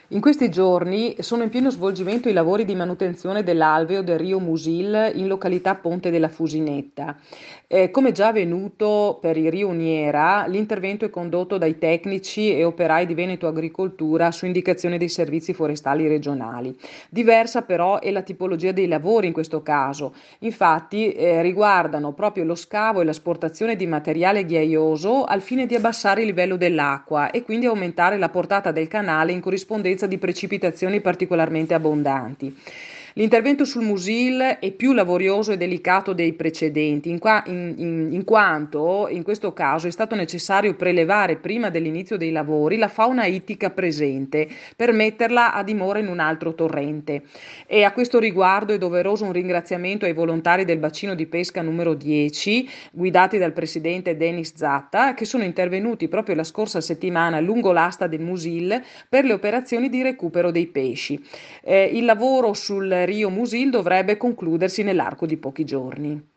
In questi giorni sono in pieno svolgimento i lavori di manutenzione dell'alveo del Rio Musil in località Ponte della Fusinetta. Come già avvenuto per il Rio Uniera, l'intervento è condotto dai tecnici e operai di Veneto Agricoltura su indicazione dei servizi forestali regionali. Diversa però è la tipologia dei lavori in questo caso. Infatti, riguardano proprio lo scavo e l'asportazione di materiale ghiaioso al fine di abbassare il livello dell'acqua e quindi aumentare la portata del canale in corrispondenza di precipitazioni particolarmente abbondanti. L'intervento sul Musil è più laborioso e delicato dei precedenti, in quanto in questo caso è stato necessario prelevare prima dell'inizio dei lavori la fauna ittica presente per metterla a dimora in un altro torrente. E a questo riguardo è doveroso un ringraziamento ai volontari del bacino di pesca numero 10, guidati dal presidente Denis Zatta, che sono intervenuti proprio la scorsa settimana lungo l'asta del Musil per le operazioni di recupero dei pesci. Il lavoro sul Rio Musil dovrebbe concludersi nell'arco di pochi giorni.